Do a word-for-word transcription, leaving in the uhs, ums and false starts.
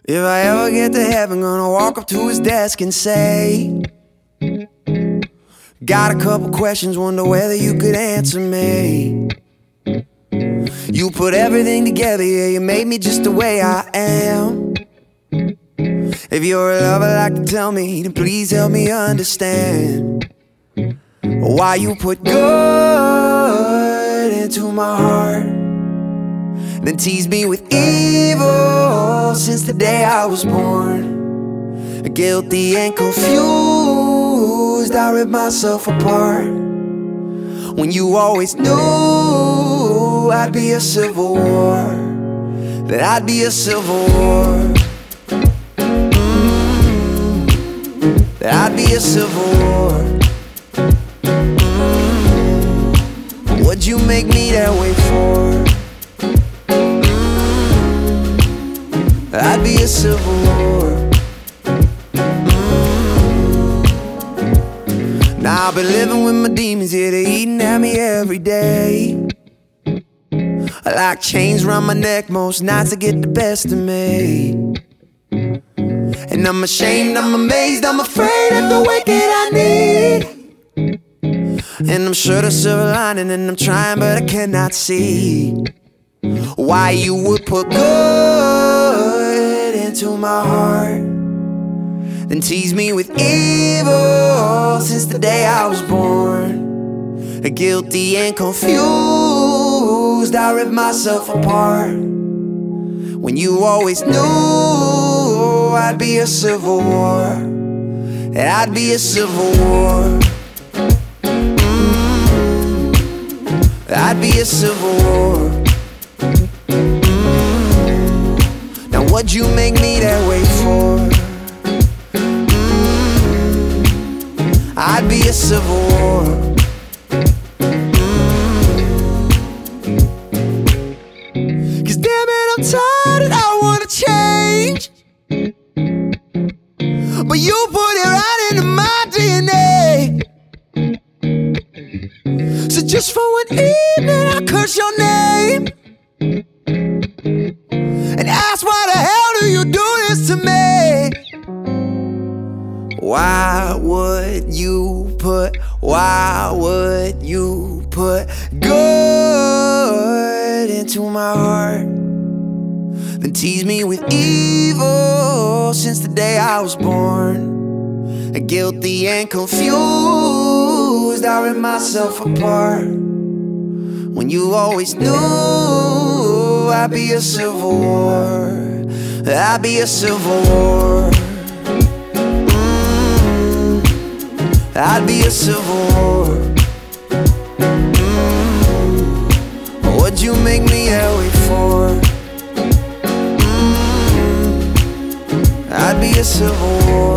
If I ever get to heaven, gonna walk up to his desk and say, got a couple questions, wonder whether you could answer me. You put everything together, yeah, you made me just the way I am. If you're a lover like to tell me, then please help me understand why you put good into my heart, then tease me with evil since the day I was born. Guilty and confused, I rip myself apart when you always knew I'd be a civil war, that I'd be a civil war, mm, that I'd be a civil war. Mm, what'd you make me that way for? Mm, I'd be a civil war. Now I've been living with my demons, yeah, they eating at me every day. I like chains round my neck most nights to get the best of me. And I'm ashamed, I'm amazed, I'm afraid of the wicked I need. And I'm sure there's silver lining, and I'm trying but I cannot see why you would put good into my heart, then tease me with evil since the day I was born. Guilty and confused, I rip myself apart when you always knew I'd be a civil war, that I'd be a civil war. Mm, I'd be a civil war. Mm, now what'd you make me that way for? I'd be a civil war. Mm. Cause damn it, I'm tired and I wanna change, but you put it right into my D N A. So just for one evening I curse your name and ask why the hell do you do this to me? Why would you put, why would you put good into my heart, then tease me with evil since the day I was born? Guilty and confused, I rip myself apart when you always knew I'd be a civil war, I'd be a civil war. I'd be a civil war. Mm, what'd you make me that way for? Mm, I'd be a civil war.